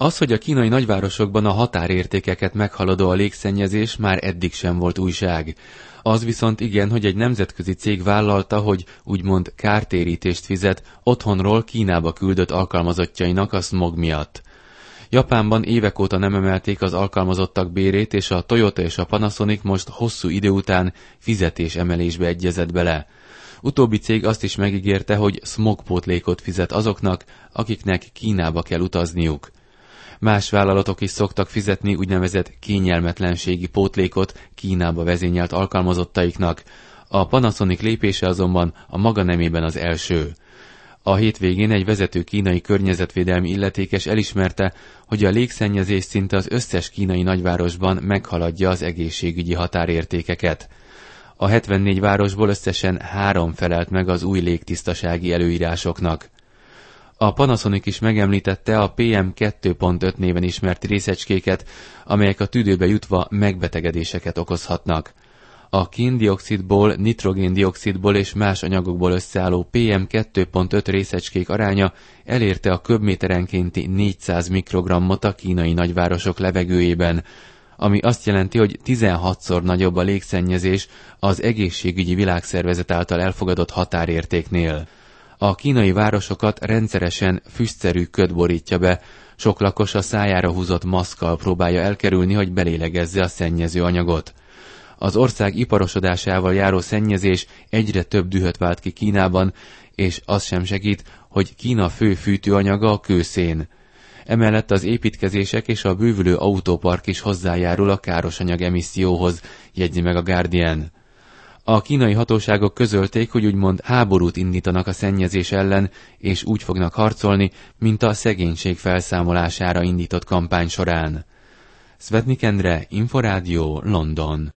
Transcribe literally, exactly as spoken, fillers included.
Az, hogy a kínai nagyvárosokban a határértékeket meghaladó a légszennyezés, már eddig sem volt újság. Az viszont igen, hogy egy nemzetközi cég vállalta, hogy úgymond kártérítést fizet otthonról Kínába küldött alkalmazottjainak a szmog miatt. Japánban évek óta nem emelték az alkalmazottak bérét, és a Toyota és a Panasonic most hosszú idő után fizetésemelésbe egyezett bele. Utóbbi cég azt is megígérte, hogy szmogpótlékot fizet azoknak, akiknek Kínába kell utazniuk. Más vállalatok is szoktak fizetni úgynevezett kényelmetlenségi pótlékot Kínába vezényelt alkalmazottaiknak. A Panasonic lépése azonban a maga nemében az első. A hétvégén egy vezető kínai környezetvédelmi illetékes elismerte, hogy a légszennyezés szinte az összes kínai nagyvárosban meghaladja az egészségügyi határértékeket. A hetvennégy városból összesen három felelt meg az új légtisztasági előírásoknak. A Panasonic is megemlítette a pé em kettő pont öt néven ismert részecskéket, amelyek a tüdőbe jutva megbetegedéseket okozhatnak. A kén-dioxidból, nitrogén-dioxidból és más anyagokból összeálló pé em kettő pont öt részecskék aránya elérte a köbméterenkénti négyszáz mikrogrammot a kínai nagyvárosok levegőjében, ami azt jelenti, hogy tizenhatszor nagyobb a légszennyezés az egészségügyi világszervezet által elfogadott határértéknél. A kínai városokat rendszeresen füstszerű köd borítja be, sok lakos a szájára húzott maszkkal próbálja elkerülni, hogy belélegezze a szennyező anyagot. Az ország iparosodásával járó szennyezés egyre több dühöt vált ki Kínában, és az sem segít, hogy Kína fő fűtőanyaga a kőszén. Emellett az építkezések és a bővülő autópark is hozzájárul a károsanyag emisszióhoz, jegyzi meg a Guardian. A kínai hatóságok közölték, hogy úgymond háborút indítanak a szennyezés ellen, és úgy fognak harcolni, mint a szegénység felszámolására indított kampány során. Szvetnik Endre, Inforádió, London.